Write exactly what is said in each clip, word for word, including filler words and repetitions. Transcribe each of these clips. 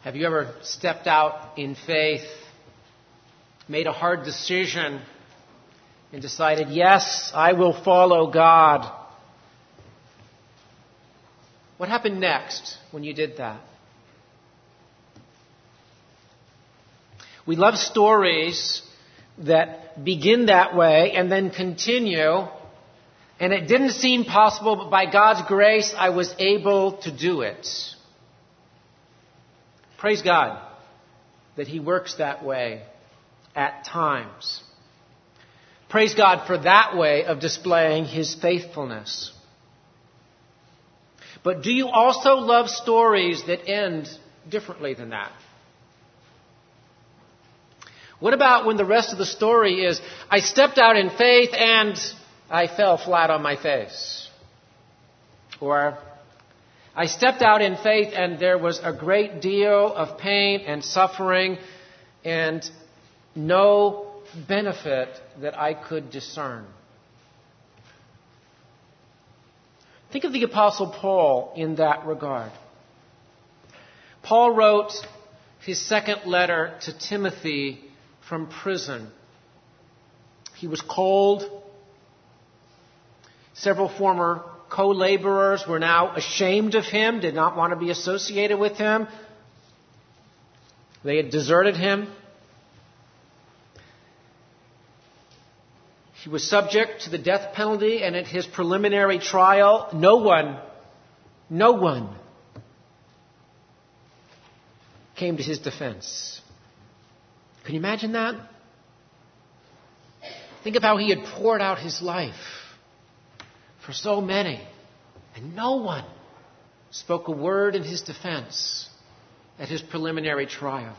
Have you ever stepped out in faith, made a hard decision, and decided, yes, I will follow God? What happened next when you did that? We love stories that begin that way and then continue, and it didn't seem possible, but by God's grace, I was able to do it. Praise God that He works that way at times. Praise God for that way of displaying His faithfulness. But do you also love stories that end differently than that? What about when the rest of the story is, I stepped out in faith and I fell flat on my face? Or, I stepped out in faith and there was a great deal of pain and suffering and no benefit that I could discern. Think of the Apostle Paul in that regard. Paul wrote his second letter to Timothy from prison. He was cold. Several former co-laborers were now ashamed of him, did not want to be associated with him. They had deserted him. He was subject to the death penalty, and at his preliminary trial, no one, no one came to his defense. Can you imagine that? Think of how he had poured out his life for so many, and no one spoke a word in his defense at his preliminary trial.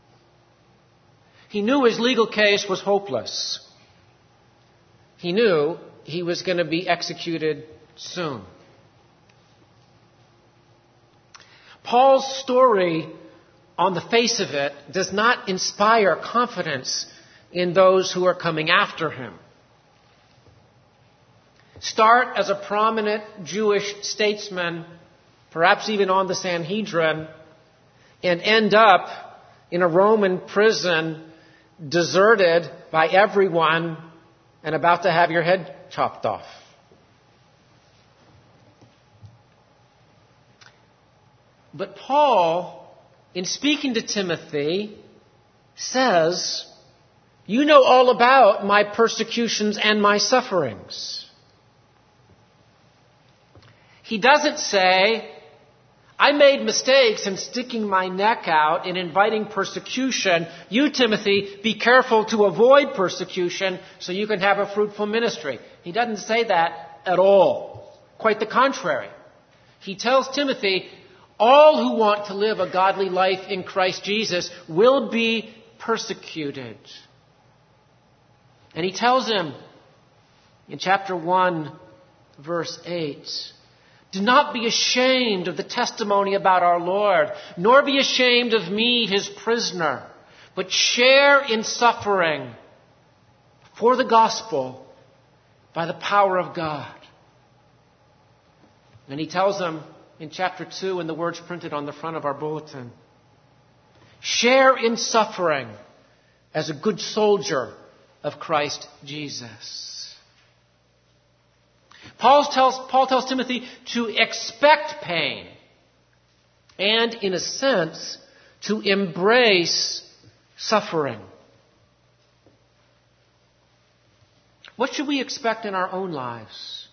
He knew his legal case was hopeless. He knew he was going to be executed soon. Paul's story, on the face of it, does not inspire confidence in those who are coming after him. Start as a prominent Jewish statesman, perhaps even on the Sanhedrin, and end up in a Roman prison, deserted by everyone, and about to have your head chopped off. But Paul, in speaking to Timothy, says, you know all about my persecutions and my sufferings. He doesn't say, I made mistakes in sticking my neck out in inviting persecution. You, Timothy, be careful to avoid persecution so you can have a fruitful ministry. He doesn't say that at all. Quite the contrary. He tells Timothy, all who want to live a godly life in Christ Jesus will be persecuted. And he tells him in chapter one, verse eight, do not be ashamed of the testimony about our Lord, nor be ashamed of me, his prisoner, but share in suffering for the gospel by the power of God. And he tells them in chapter two, in the words printed on the front of our bulletin, share in suffering as a good soldier of Christ Jesus. Paul tells, Paul tells Timothy to expect pain and, in a sense, to embrace suffering. What should we expect in our own lives?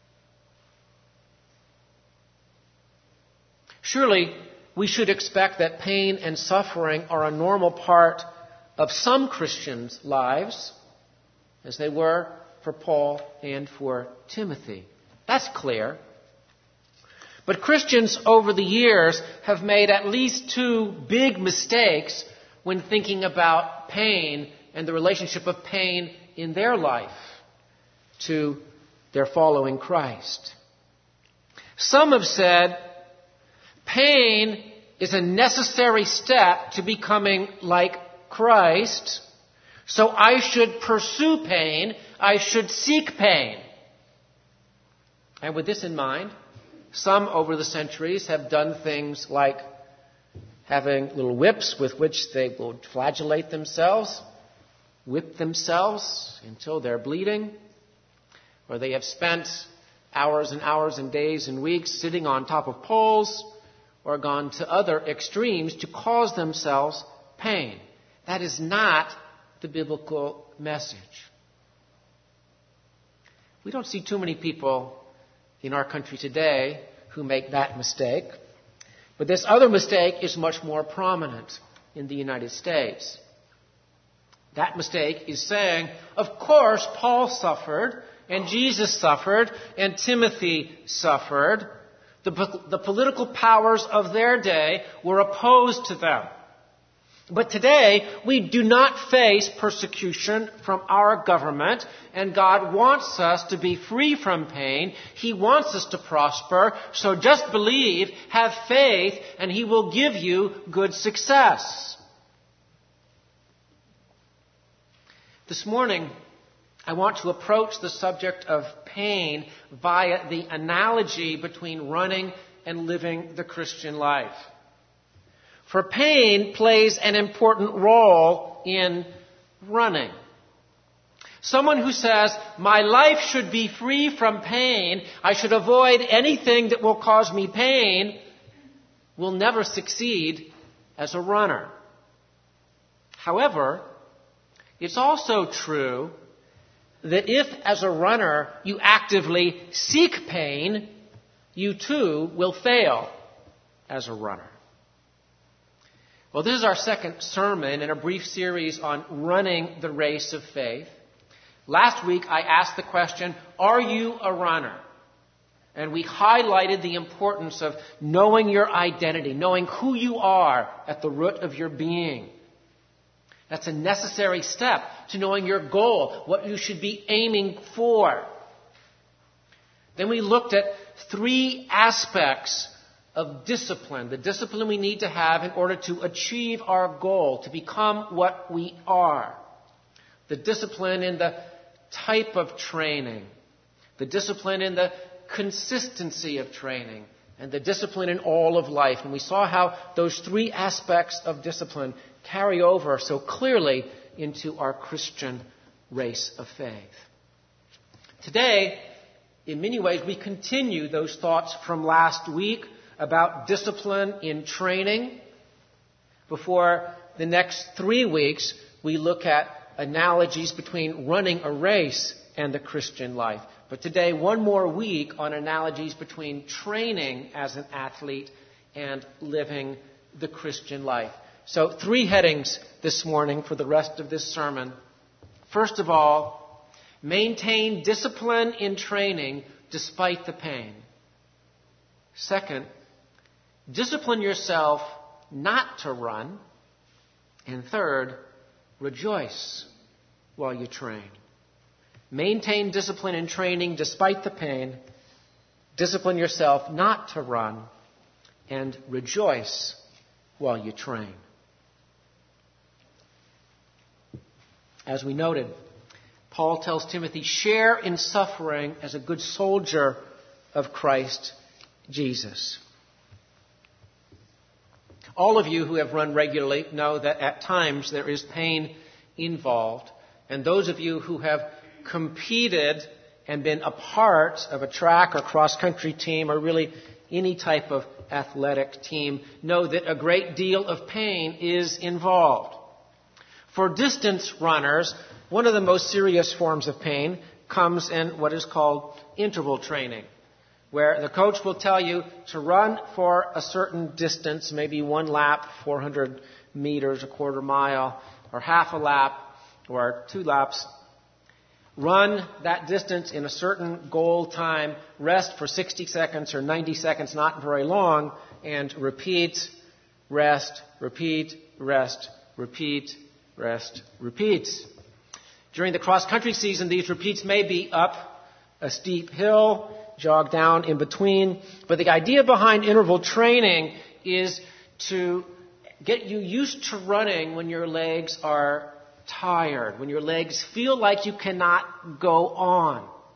Surely, we should expect that pain and suffering are a normal part of some Christians' lives, as they were for Paul and for Timothy. That's clear. But Christians over the years have made at least two big mistakes when thinking about pain and the relationship of pain in their life to their following Christ. Some have said pain is a necessary step to becoming like Christ, so I should pursue pain, I should seek pain. And with this in mind, some over the centuries have done things like having little whips with which they will flagellate themselves, whip themselves until they're bleeding, or they have spent hours and hours and days and weeks sitting on top of poles, or gone to other extremes to cause themselves pain. That is not the biblical message. We don't see too many people in our country today who make that mistake. But this other mistake is much more prominent in the United States. That mistake is saying, of course, Paul suffered, and Jesus suffered, and Timothy suffered. The, the political powers of their day were opposed to them. But today, we do not face persecution from our government, and God wants us to be free from pain. He wants us to prosper, so just believe, have faith, and He will give you good success. This morning, I want to approach the subject of pain via the analogy between running and living the Christian life. For pain plays an important role in running. Someone who says, my life should be free from pain, I should avoid anything that will cause me pain, will never succeed as a runner. However, it's also true that if, as a runner, you actively seek pain, you too will fail as a runner. Well, this is our second sermon in a brief series on running the race of faith. Last week, I asked the question, are you a runner? And we highlighted the importance of knowing your identity, knowing who you are at the root of your being. That's a necessary step to knowing your goal, what you should be aiming for. Then we looked at three aspects of discipline, the discipline we need to have in order to achieve our goal, to become what we are. The discipline in the type of training, the discipline in the consistency of training, and the discipline in all of life. And we saw how those three aspects of discipline carry over so clearly into our Christian race of faith. Today, in many ways, we continue those thoughts from last week about discipline in training. Before the next three weeks, we look at analogies between running a race and the Christian life. But today, one more week on analogies between training as an athlete and living the Christian life. So, three headings this morning for the rest of this sermon. First of all, maintain discipline in training despite the pain. Second, discipline yourself not to run. And third, rejoice while you train. Maintain discipline in training despite the pain. Discipline yourself not to run. And rejoice while you train. As we noted, Paul tells Timothy, share in suffering as a good soldier of Christ Jesus. All of you who have run regularly know that at times there is pain involved. And those of you who have competed and been a part of a track or cross-country team or really any type of athletic team know that a great deal of pain is involved. For distance runners, one of the most serious forms of pain comes in what is called interval training, where the coach will tell you to run for a certain distance, maybe one lap, four hundred meters, a quarter mile, or half a lap, or two laps. Run that distance in a certain goal time, rest for sixty seconds or ninety seconds, not very long, and repeat, rest, repeat, rest, repeat, rest, repeat. During the cross-country season, these repeats may be up a steep hill, jog down in between. But the idea behind interval training is to get you used to running when your legs are tired, when your legs feel like you cannot go on.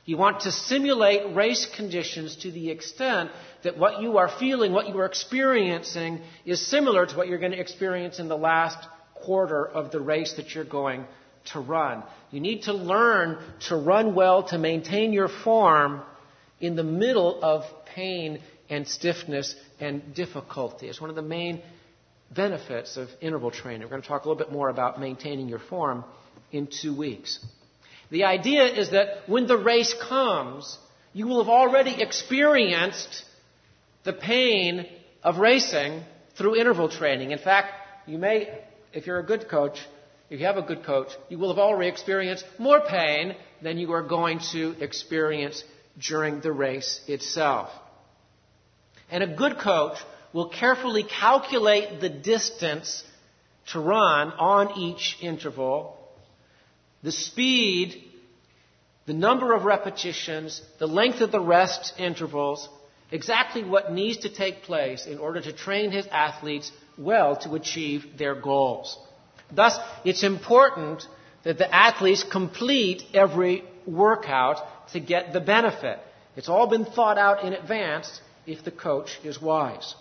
You want to simulate race conditions to the extent that what you are feeling, what you are experiencing, is similar to what you're going to experience in the last quarter of the race that you're going to run. You need to learn to run well, to maintain your form in the middle of pain and stiffness and difficulty. It's one of the main benefits of interval training. We're going to talk a little bit more about maintaining your form in two weeks. The idea is that when the race comes, you will have already experienced the pain of racing through interval training. In fact, you may, if you're a good coach, if you have a good coach, you will have already experienced more pain than you are going to experience during the race itself. And a good coach will carefully calculate the distance to run on each interval, the speed, the number of repetitions, the length of the rest intervals, exactly what needs to take place in order to train his athletes well to achieve their goals. Thus, it's important that the athletes complete every workout to get the benefit. It's all been thought out in advance if the coach is wise.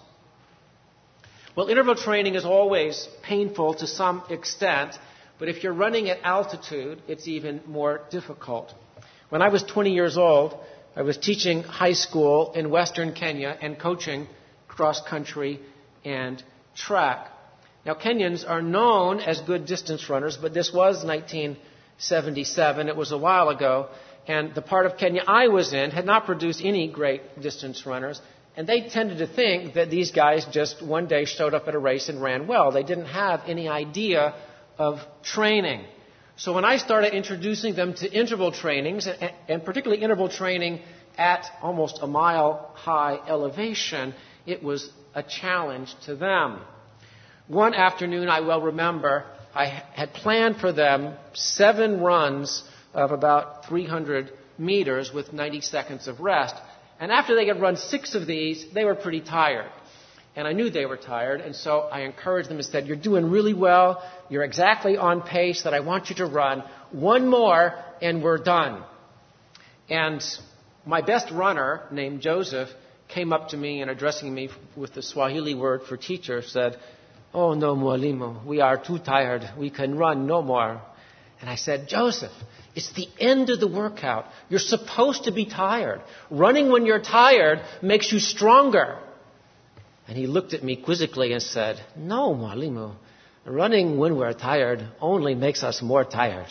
Well, interval training is always painful to some extent, but if you're running at altitude, it's even more difficult. When I was twenty years old, I was teaching high school in Western Kenya and coaching cross country and track. Now, Kenyans are known as good distance runners, but this was nineteen seventy-seven. It was a while ago. And the part of Kenya I was in had not produced any great distance runners. And they tended to think that these guys just one day showed up at a race and ran well. They didn't have any idea of training. So when I started introducing them to interval trainings, and particularly interval training at almost a mile high elevation, it was a challenge to them. One afternoon, I well remember, I had planned for them seven runs of about three hundred meters with ninety seconds of rest. And after they had run six of these, they were pretty tired. And I knew they were tired, and so I encouraged them and said, "You're doing really well. You're exactly on pace that I want you to run. One more, and we're done." And my best runner, named Joseph, came up to me and addressing me with the Swahili word for teacher, said, "Oh, no, Mwalimu, we are too tired. We can run no more." And I said, "Joseph, it's the end of the workout. You're supposed to be tired. Running when you're tired makes you stronger." And he looked at me quizzically and said, "No, Mwalimu, running when we're tired only makes us more tired."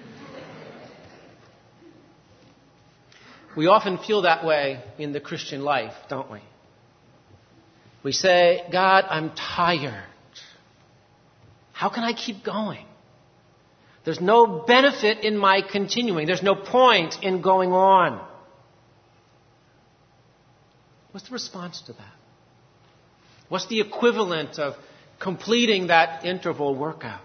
We often feel that way in the Christian life, don't we? We say, "God, I'm tired. How can I keep going? There's no benefit in my continuing. There's no point in going on." What's the response to that? What's the equivalent of completing that interval workout?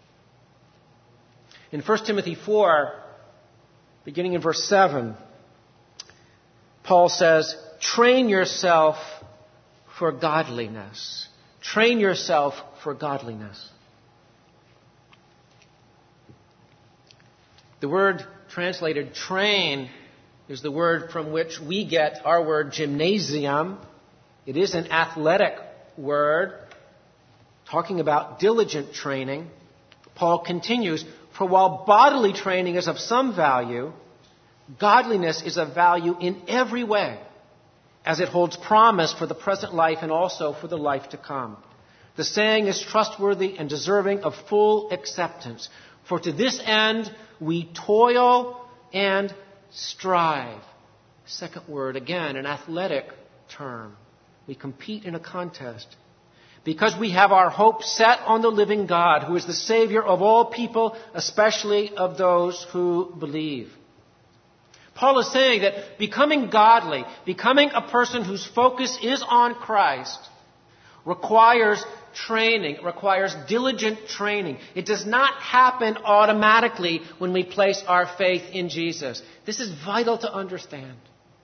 In First Timothy four, beginning in verse seven, Paul says, "Train yourself for godliness." Train yourself for godliness. The word translated train is the word from which we get our word gymnasium. It is an athletic word, talking about diligent training. Paul continues, "For while bodily training is of some value, godliness is of value in every way, as it holds promise for the present life and also for the life to come. The saying is trustworthy and deserving of full acceptance. For to this end we toil and strive." Second word, again, an athletic term. We compete in a contest. "Because we have our hope set on the living God, who is the Savior of all people, especially of those who believe." Paul is saying that becoming godly, becoming a person whose focus is on Christ, requires training. It requires diligent training. It does not happen automatically when we place our faith in Jesus. This is vital to understand.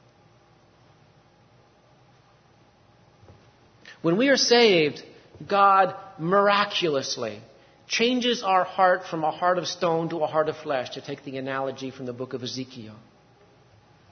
When we are saved, God miraculously changes our heart from a heart of stone to a heart of flesh, to take the analogy from the book of Ezekiel.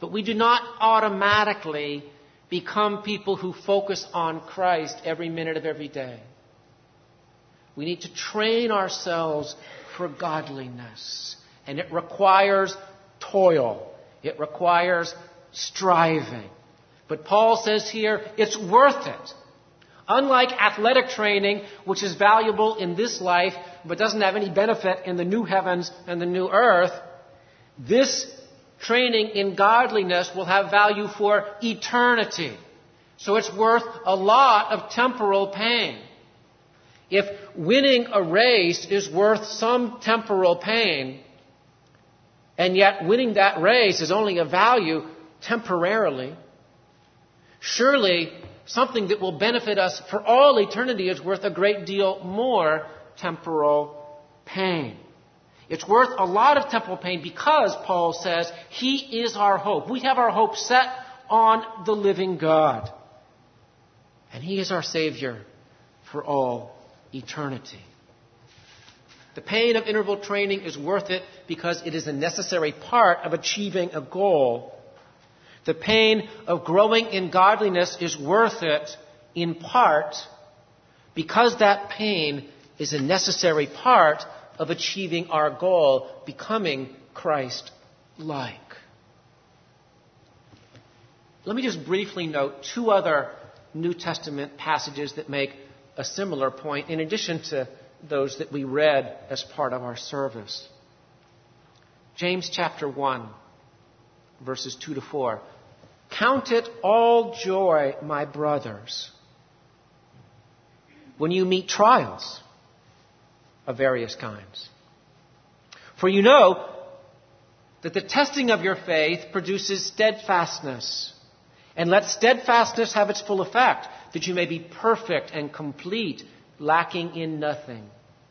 But we do not automatically become people who focus on Christ every minute of every day. We need to train ourselves for godliness. And it requires toil. It requires striving. But Paul says here, it's worth it. Unlike athletic training, which is valuable in this life, but doesn't have any benefit in the new heavens and the new earth, this training in godliness will have value for eternity. So it's worth a lot of temporal pain. If winning a race is worth some temporal pain, and yet winning that race is only of value temporarily, surely something that will benefit us for all eternity is worth a great deal more temporal pain. It's worth a lot of temporal pain because, Paul says, He is our hope. We have our hope set on the living God. And He is our Savior for all eternity. The pain of interval training is worth it because it is a necessary part of achieving a goal. The pain of growing in godliness is worth it in part because that pain is a necessary part of achieving our goal, becoming Christ-like. Let me just briefly note two other New Testament passages that make a similar point, in addition to those that we read as part of our service. James chapter one, verses two to four. Count it all joy, my brothers, when you meet trials of various kinds. For you know that the testing of your faith produces steadfastness. And let steadfastness have its full effect, that you may be perfect and complete, lacking in nothing.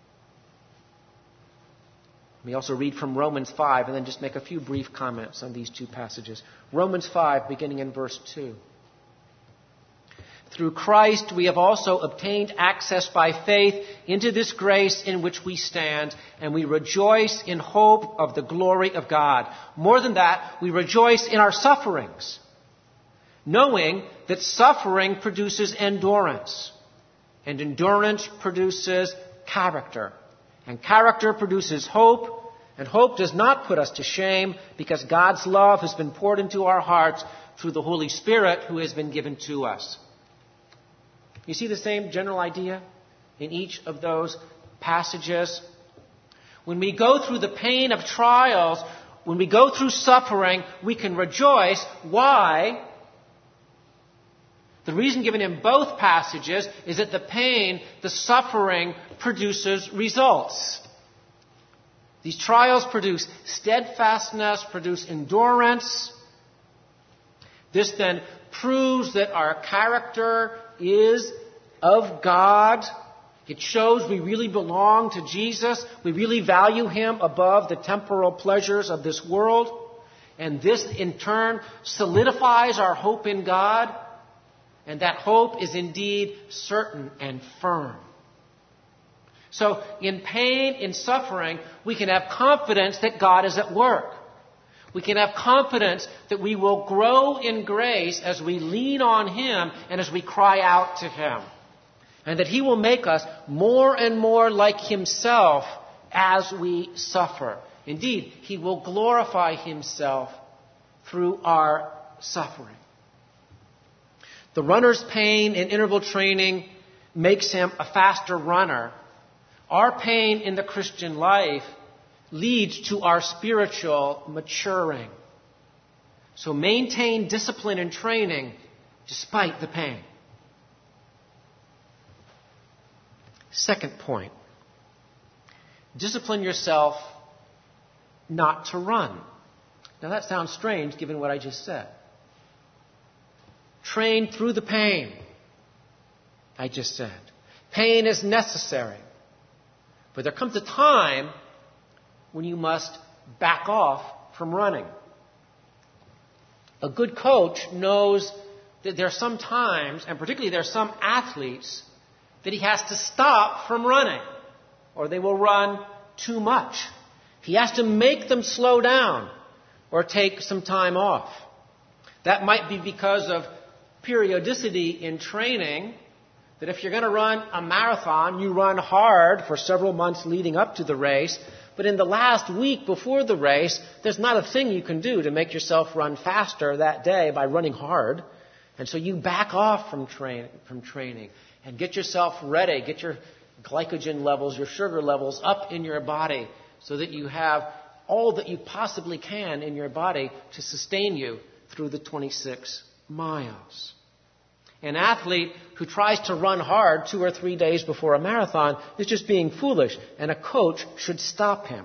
We also read from Romans five and then just make a few brief comments on these two passages. Romans five, beginning in verse two. Through Christ we have also obtained access by faith into this grace in which we stand, and we rejoice in hope of the glory of God. More than that, we rejoice in our sufferings, knowing that suffering produces endurance, and endurance produces character, and character produces hope, and hope does not put us to shame, because God's love has been poured into our hearts through the Holy Spirit who has been given to us. You see the same general idea in each of those passages? When we go through the pain of trials, when we go through suffering, we can rejoice. Why? The reason given in both passages is that the pain, the suffering, produces results. These trials produce steadfastness, produce endurance. This then proves that our character is of God. It shows we really belong to Jesus. We really value Him above the temporal pleasures of this world. And this, in turn, solidifies our hope in God. And that hope is indeed certain and firm. So, in pain, in suffering, we can have confidence that God is at work. We can have confidence that we will grow in grace as we lean on Him and as we cry out to Him. And that He will make us more and more like Himself as we suffer. Indeed, He will glorify Himself through our suffering. The runner's pain in interval training makes him a faster runner. Our pain in the Christian life leads to our spiritual maturing. So maintain discipline and training despite the pain. Second point. Discipline yourself not to run. Now that sounds strange given what I just said. Train through the pain, I just said. Pain is necessary. But there comes a time when you must back off from running. A good coach knows that there are some times, and particularly there are some athletes, that he has to stop from running, or they will run too much. He has to make them slow down or take some time off. That might be because of periodicity in training, that if you're going to run a marathon, you run hard for several months leading up to the race, but in the last week before the race, there's not a thing you can do to make yourself run faster that day by running hard. And so you back off from, train, from training and get yourself ready, get your glycogen levels, your sugar levels up in your body so that you have all that you possibly can in your body to sustain you through the twenty-six miles. An athlete who tries to run hard two or three days before a marathon is just being foolish, and a coach should stop him.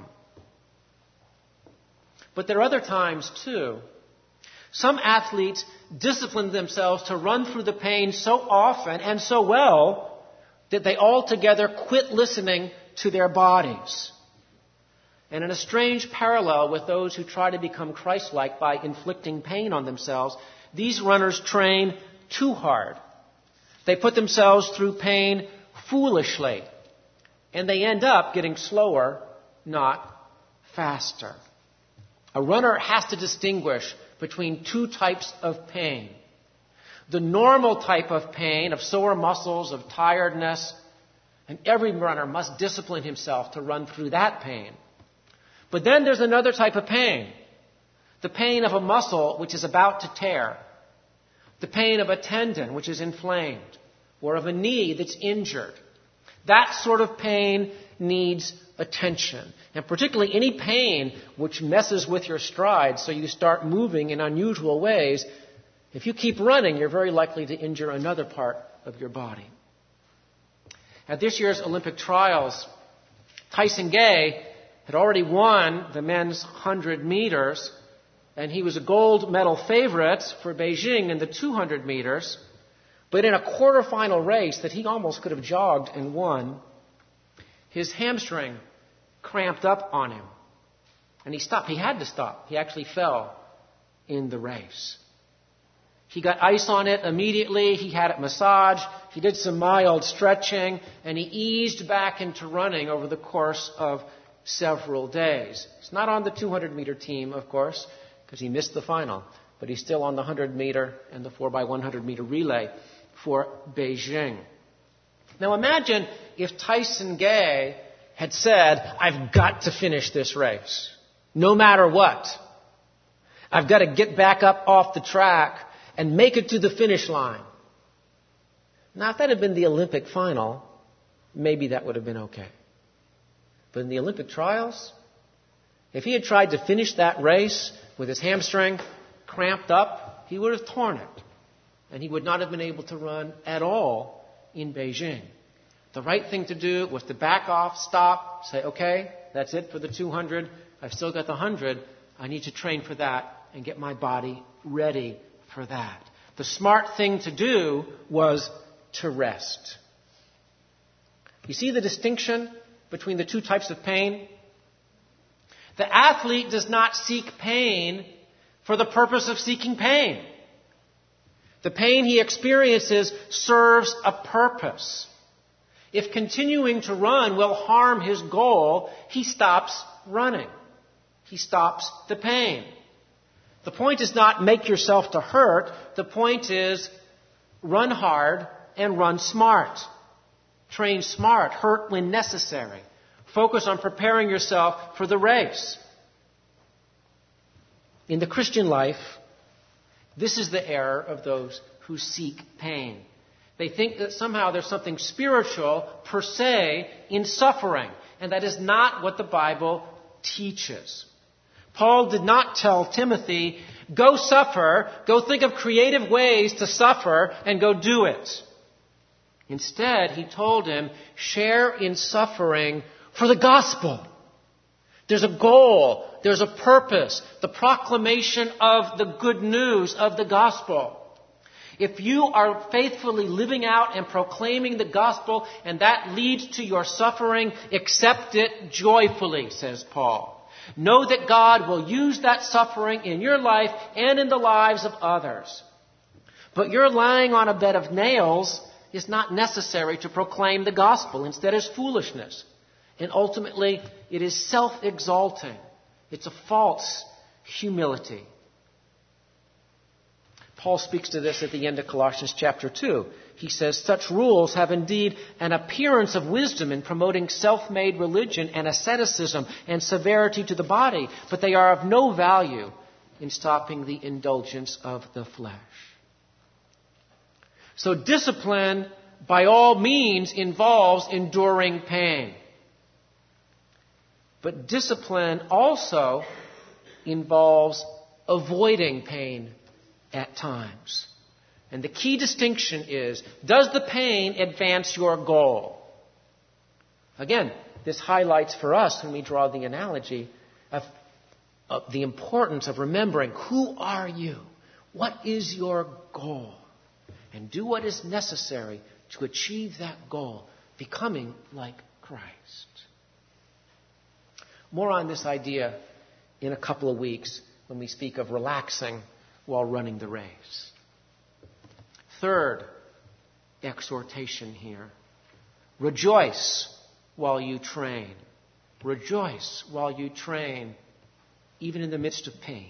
But there are other times, too. Some athletes discipline themselves to run through the pain so often and so well that they altogether quit listening to their bodies. And in a strange parallel with those who try to become Christ-like by inflicting pain on themselves, these runners train too hard. They put themselves through pain foolishly, and they end up getting slower, not faster. A runner has to distinguish between two types of pain. The normal type of pain, of sore muscles, of tiredness, and every runner must discipline himself to run through that pain. But then there's another type of pain, the pain of a muscle which is about to tear, the pain of a tendon which is inflamed, or of a knee that's injured. That sort of pain needs attention, and particularly any pain which messes with your stride so you start moving in unusual ways. If you keep running, you're very likely to injure another part of your body. At this year's Olympic trials, Tyson Gay had already won the men's one hundred meters, and he was a gold medal favorite for Beijing in the two hundred meters. But in a quarterfinal race that he almost could have jogged and won, his hamstring cramped up on him. And he stopped. He had to stop. He actually fell in the race. He got ice on it immediately. He had it massaged. He did some mild stretching, and he eased back into running over the course of several days. He's not on the two hundred meter team, of course, because he missed the final, but he's still on the one hundred meter and the four by one hundred meter relay for Beijing. Now imagine if Tyson Gay had said, I've got to finish this race, no matter what. I've got to get back up off the track and make it to the finish line. Now, if that had been the Olympic final, maybe that would have been okay. But in the Olympic trials, if he had tried to finish that race with his hamstring cramped up, he would have torn it. And he would not have been able to run at all in Beijing. The right thing to do was to back off, stop, say, okay, that's it for the two hundred. I've still got the one hundred. I need to train for that and get my body ready for that. The smart thing to do was to rest. You see the distinction between the two types of pain? The athlete does not seek pain for the purpose of seeking pain. The pain he experiences serves a purpose. If continuing to run will harm his goal, he stops running. He stops the pain. The point is not make yourself to hurt. The point is run hard and run smart. Train smart. Hurt when necessary. Focus on preparing yourself for the race. In the Christian life, this is the error of those who seek pain. They think that somehow there's something spiritual per se in suffering. And that is not what the Bible teaches. Paul did not tell Timothy, go suffer, go think of creative ways to suffer, and go do it. Instead, he told him, share in suffering for the gospel. There's a goal, there's a purpose, the proclamation of the good news of the gospel. If you are faithfully living out and proclaiming the gospel, and that leads to your suffering, accept it joyfully, says Paul. Know that God will use that suffering in your life and in the lives of others. But your lying on a bed of nails is not necessary to proclaim the gospel. Instead, it's foolishness. And ultimately, it is self-exalting. It's a false humility. Paul speaks to this at the end of Colossians chapter two. He says, such rules have indeed an appearance of wisdom in promoting self-made religion and asceticism and severity to the body, but they are of no value in stopping the indulgence of the flesh. So discipline, by all means, involves enduring pain. But discipline also involves avoiding pain at times. And the key distinction is, does the pain advance your goal? Again, this highlights for us, when we draw the analogy, of, of the importance of remembering, who are you? What is your goal? And do what is necessary to achieve that goal, becoming like Christ. More on this idea in a couple of weeks when we speak of relaxing while running the race. Third exhortation here. Rejoice while you train. Rejoice while you train, even in the midst of pain.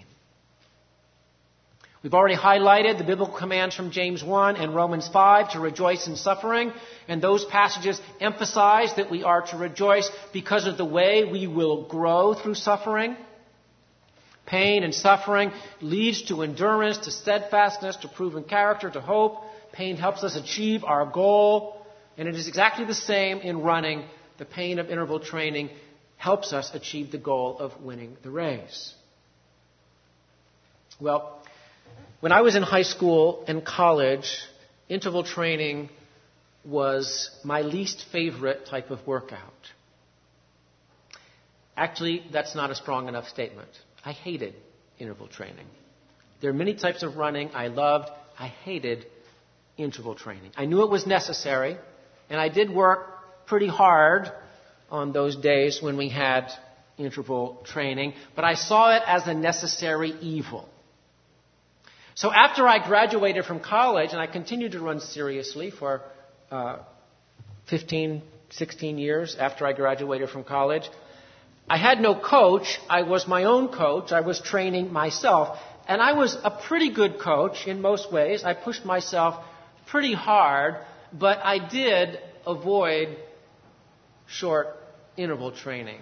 We've already highlighted the biblical commands from James one and Romans five to rejoice in suffering. And those passages emphasize that we are to rejoice because of the way we will grow through suffering. Pain and suffering leads to endurance, to steadfastness, to proven character, to hope. Pain helps us achieve our goal. And it is exactly the same in running. The pain of interval training helps us achieve the goal of winning the race. Well, when I was in high school and college, interval training was my least favorite type of workout. Actually, that's not a strong enough statement. I hated interval training. There are many types of running I loved. I hated interval training. I knew it was necessary, and I did work pretty hard on those days when we had interval training, but I saw it as a necessary evil. So after I graduated from college, and I continued to run seriously for uh, fifteen, sixteen years after I graduated from college, I had no coach. I was my own coach. I was training myself. And I was a pretty good coach in most ways. I pushed myself pretty hard, but I did avoid short interval training.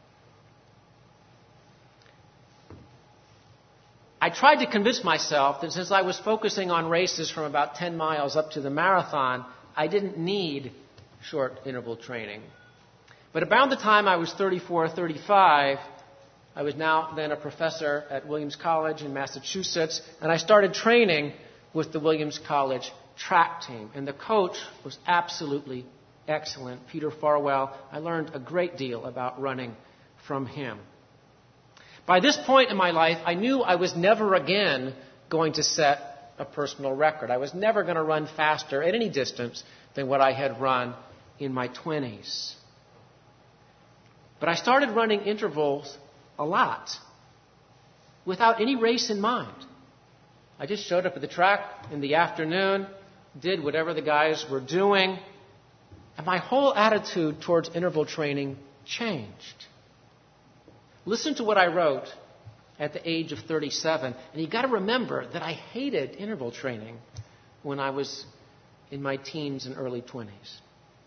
I tried to convince myself that since I was focusing on races from about ten miles up to the marathon, I didn't need short interval training. But around the time I was thirty-four, thirty-five, I was now then a professor at Williams College in Massachusetts, and I started training with the Williams College track team. And the coach was absolutely excellent, Peter Farwell. I learned a great deal about running from him. By this point in my life, I knew I was never again going to set a personal record. I was never going to run faster at any distance than what I had run in my twenties. But I started running intervals a lot without any race in mind. I just showed up at the track in the afternoon, did whatever the guys were doing, and my whole attitude towards interval training changed. Listen to what I wrote at the age of thirty-seven. And you've got to remember that I hated interval training when I was in my teens and early twenties.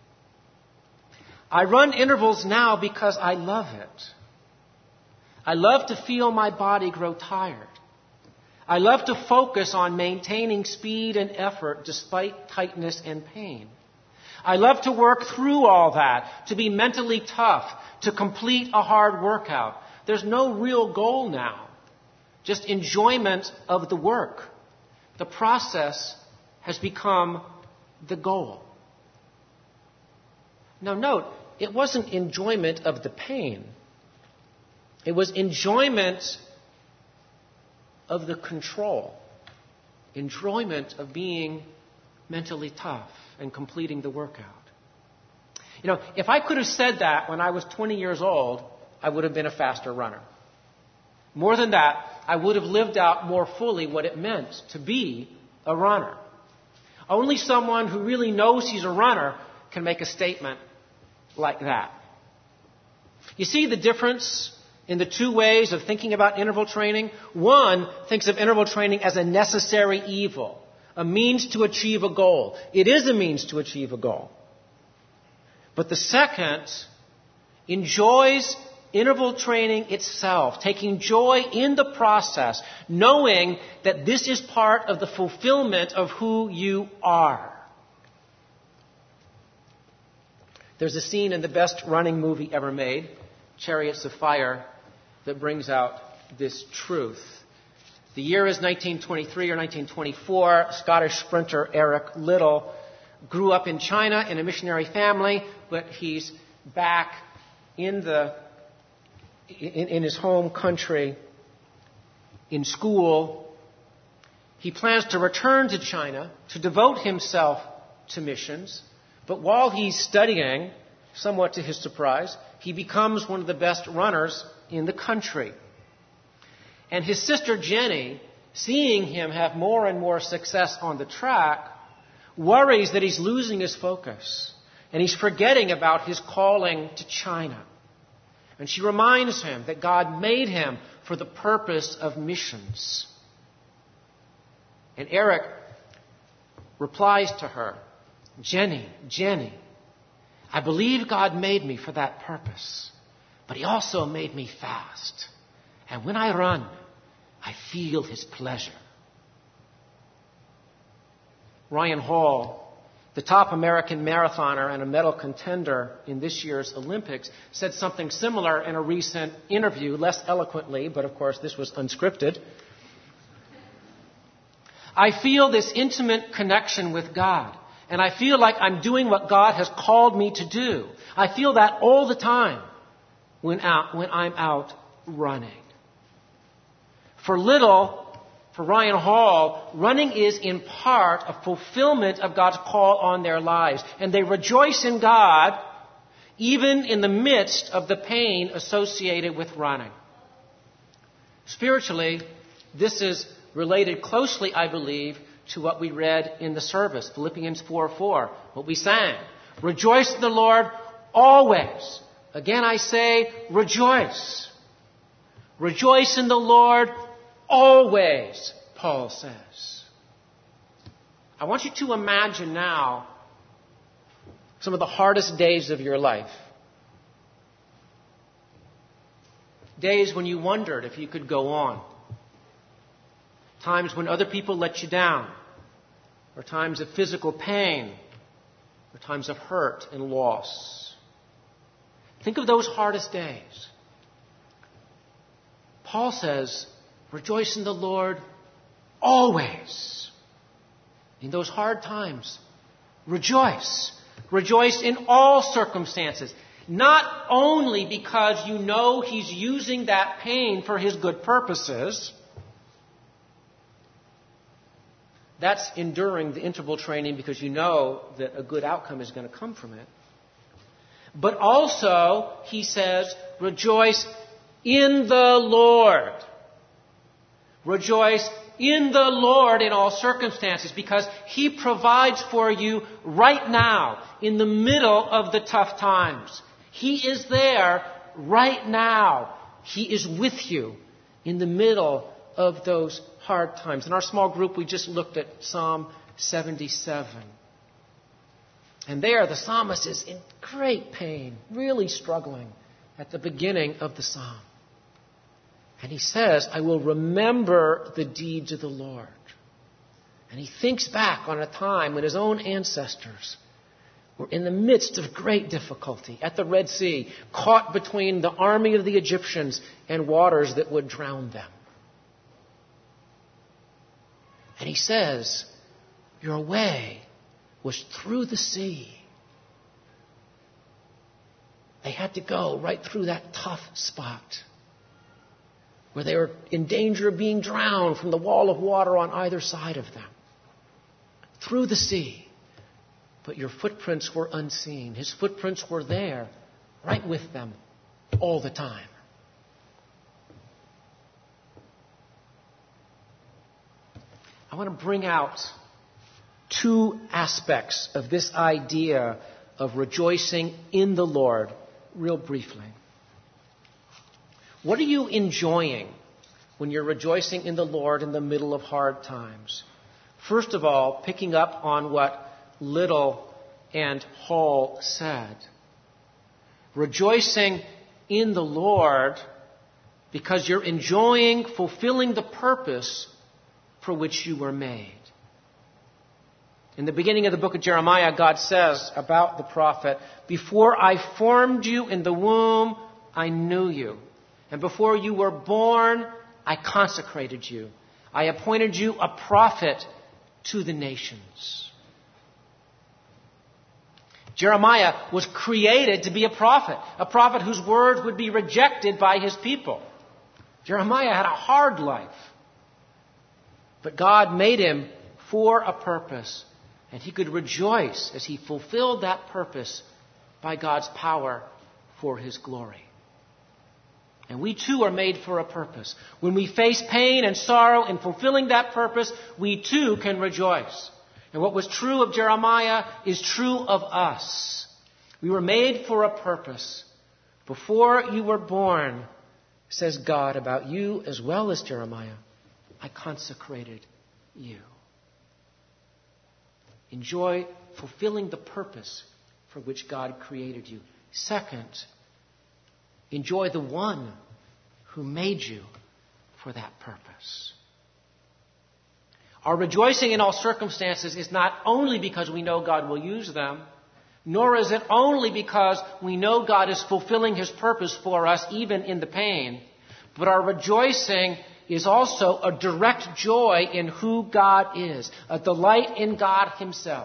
I run intervals now because I love it. I love to feel my body grow tired. I love to focus on maintaining speed and effort despite tightness and pain. I love to work through all that, to be mentally tough, to complete a hard workout. There's no real goal now, just enjoyment of the work. The process has become the goal. Now note, it wasn't enjoyment of the pain. It was enjoyment of the control. Enjoyment of being mentally tough and completing the workout. You know, if I could have said that when I was twenty years old, I would have been a faster runner. More than that, I would have lived out more fully what it meant to be a runner. Only someone who really knows he's a runner can make a statement like that. You see the difference in the two ways of thinking about interval training. One thinks of interval training as a necessary evil, a means to achieve a goal. It is a means to achieve a goal. But the second enjoys interval training itself, taking joy in the process, knowing that this is part of the fulfillment of who you are. There's a scene in the best running movie ever made, Chariots of Fire, that brings out this truth. The year is nineteen twenty-three or nineteen twenty-four. Scottish sprinter Eric Liddell grew up in China in a missionary family, but he's back in the in, in his home country in school. He plans to return to China to devote himself to missions. But while he's studying, somewhat to his surprise, he becomes one of the best runners in the country. And his sister Jenny, seeing him have more and more success on the track, worries that he's losing his focus and he's forgetting about his calling to China. And she reminds him that God made him for the purpose of missions. And Eric replies to her, Jenny, Jenny, I believe God made me for that purpose, but He also made me fast. And when I run, I feel His pleasure. Ryan Hall, the top American marathoner and a medal contender in this year's Olympics, said something similar in a recent interview, less eloquently, but of course this was unscripted. I feel this intimate connection with God. And I feel like I'm doing what God has called me to do. I feel that all the time when out, when I'm out running. For Liddell, for Ryan Hall, running is in part a fulfillment of God's call on their lives. And they rejoice in God even in the midst of the pain associated with running. Spiritually, this is related closely, I believe, to what we read in the service, Philippians four four, what we sang. Rejoice in the Lord always. Again I say, rejoice. Rejoice in the Lord always, Paul says. I want you to imagine now some of the hardest days of your life. Days when you wondered if you could go on. Times when other people let you down, or times of physical pain, or times of hurt and loss. Think of those hardest days. Paul says, rejoice in the Lord always. In those hard times, rejoice. Rejoice in all circumstances. Not only because you know He's using that pain for His good purposes. That's enduring the interval training because you know that a good outcome is going to come from it. But also, he says, rejoice in the Lord. Rejoice in the Lord in all circumstances because He provides for you right now in the middle of the tough times. He is there right now. He is with you in the middle of those hard times. In our small group, we just looked at Psalm seventy-seven. And there, the psalmist is in great pain, really struggling at the beginning of the psalm. And he says, I will remember the deeds of the Lord. And he thinks back on a time when his own ancestors were in the midst of great difficulty at the Red Sea, caught between the army of the Egyptians and waters that would drown them. And he says, your way was through the sea. They had to go right through that tough spot where they were in danger of being drowned from the wall of water on either side of them. Through the sea. But your footprints were unseen. His footprints were there, right with them, all the time. I want to bring out two aspects of this idea of rejoicing in the Lord real briefly. What are you enjoying when you're rejoicing in the Lord in the middle of hard times? First of all, picking up on what Little and Hall said. Rejoicing in the Lord because you're enjoying fulfilling the purpose for which you were made. In the beginning of the book of Jeremiah, God says about the prophet, "Before I formed you in the womb, I knew you. And before you were born, I consecrated you. I appointed you a prophet to the nations." Jeremiah was created to be a prophet, a prophet whose words would be rejected by his people. Jeremiah had a hard life, but God made him for a purpose, and he could rejoice as he fulfilled that purpose by God's power for his glory. And we too are made for a purpose. When we face pain and sorrow in fulfilling that purpose, we too can rejoice. And what was true of Jeremiah is true of us. We were made for a purpose. Before you were born, says God about you as well as Jeremiah, I consecrated you. Enjoy fulfilling the purpose for which God created you. Second, enjoy the one who made you for that purpose. Our rejoicing in all circumstances is not only because we know God will use them, nor is it only because we know God is fulfilling his purpose for us even in the pain, but our rejoicing is also a direct joy in who God is, a delight in God himself.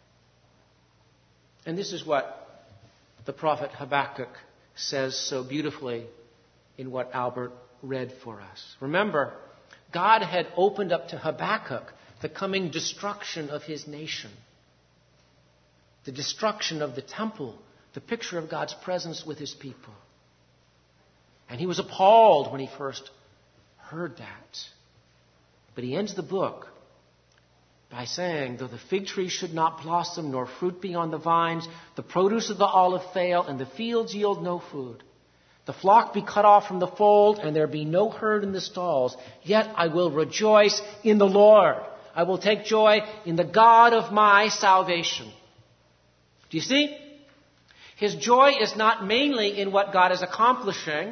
And this is what the prophet Habakkuk says so beautifully in what Albert read for us. Remember, God had opened up to Habakkuk the coming destruction of his nation, the destruction of the temple, the picture of God's presence with his people. And he was appalled when he first heard that. But he ends the book by saying, though the fig tree should not blossom, nor fruit be on the vines, the produce of the olive fail, and the fields yield no food, the flock be cut off from the fold, and there be no herd in the stalls, yet I will rejoice in the Lord. I will take joy in the God of my salvation. Do you see? His joy is not mainly in what God is accomplishing,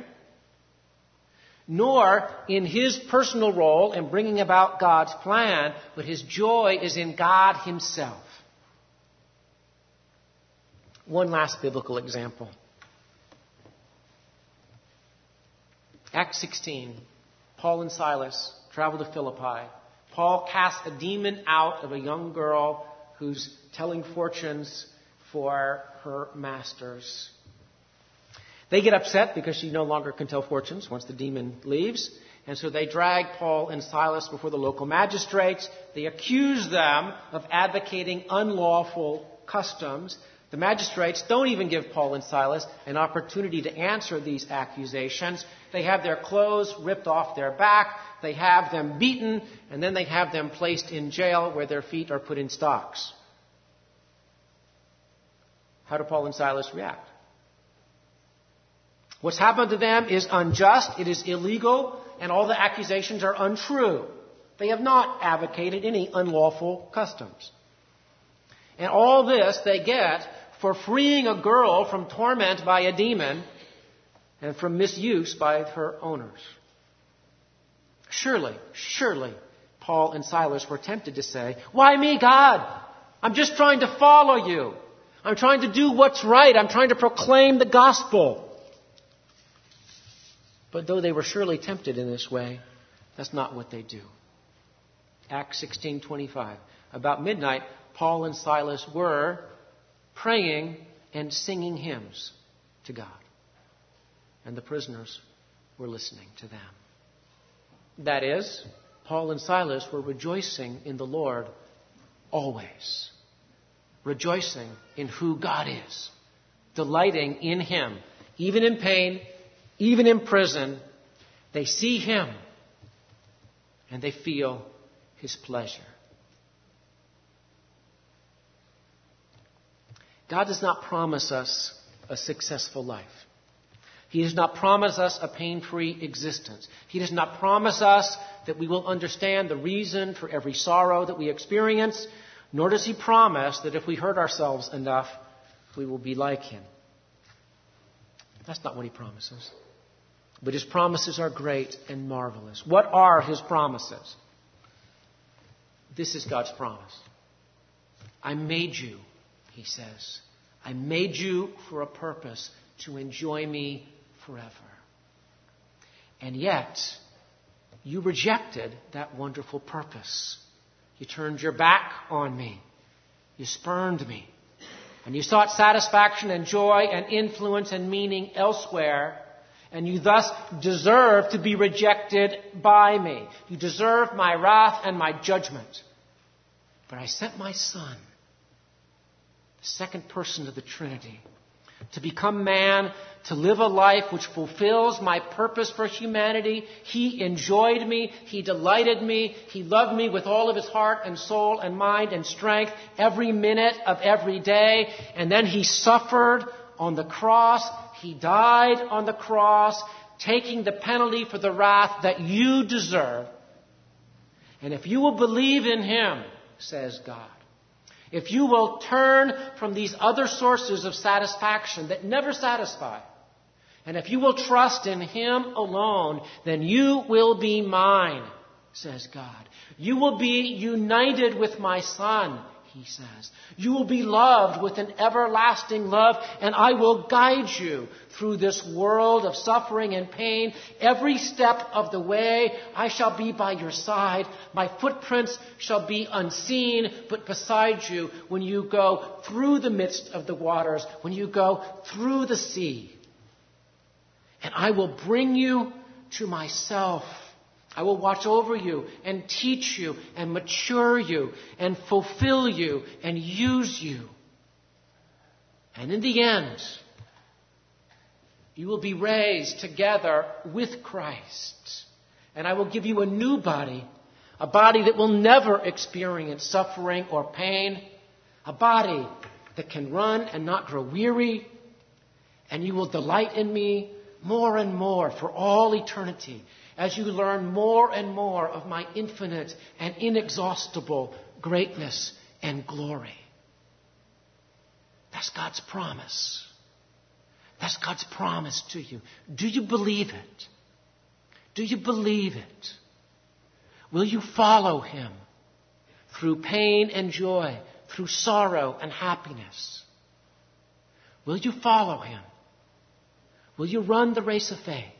nor in his personal role in bringing about God's plan, but his joy is in God himself. One last biblical example. Acts sixteen. Paul and Silas travel to Philippi. Paul casts a demon out of a young girl who's telling fortunes for her masters. They get upset because she no longer can tell fortunes once the demon leaves. And so they drag Paul and Silas before the local magistrates. They accuse them of advocating unlawful customs. The magistrates don't even give Paul and Silas an opportunity to answer these accusations. They have their clothes ripped off their back. They have them beaten. And then they have them placed in jail where their feet are put in stocks. How do Paul and Silas react? What's happened to them is unjust, it is illegal, and all the accusations are untrue. They have not advocated any unlawful customs. And all this they get for freeing a girl from torment by a demon and from misuse by her owners. Surely, surely, Paul and Silas were tempted to say, "Why me, God? I'm just trying to follow you. I'm trying to do what's right. I'm trying to proclaim the gospel." But though they were surely tempted in this way, that's not what they do. Acts sixteen twenty-five. About midnight, Paul and Silas were praying and singing hymns to God. And the prisoners were listening to them. That is, Paul and Silas were rejoicing in the Lord always. Rejoicing in who God is. Delighting in him. Even in pain, even in prison, they see him and they feel his pleasure. God does not promise us a successful life. He does not promise us a pain-free existence. He does not promise us that we will understand the reason for every sorrow that we experience, nor does He promise that if we hurt ourselves enough, we will be like Him. That's not what He promises. But His promises are great and marvelous. What are His promises? This is God's promise. I made you, He says. I made you for a purpose, to enjoy me forever. And yet, you rejected that wonderful purpose. You turned your back on me. You spurned me. And you sought satisfaction and joy and influence and meaning elsewhere. And you thus deserve to be rejected by me. You deserve my wrath and my judgment. But I sent my Son, the second person of the Trinity, to become man, to live a life which fulfills my purpose for humanity. He enjoyed me. He delighted me. He loved me with all of His heart and soul and mind and strength every minute of every day. And then He suffered on the cross. He died on the cross, taking the penalty for the wrath that you deserve. And if you will believe in Him, says God, if you will turn from these other sources of satisfaction that never satisfy, and if you will trust in Him alone, then you will be mine, says God. You will be united with my Son, He says. You will be loved with an everlasting love, and I will guide you through this world of suffering and pain. Every step of the way, I shall be by your side. My footprints shall be unseen, but beside you when you go through the midst of the waters, when you go through the sea. And I will bring you to myself. I will watch over you and teach you and mature you and fulfill you and use you. And in the end, you will be raised together with Christ. And I will give you a new body, a body that will never experience suffering or pain, a body that can run and not grow weary. And you will delight in me more and more for all eternity, as you learn more and more of my infinite and inexhaustible greatness and glory. That's God's promise. That's God's promise to you. Do you believe it? Do you believe it? Will you follow Him through pain and joy, through sorrow and happiness? Will you follow Him? Will you run the race of faith?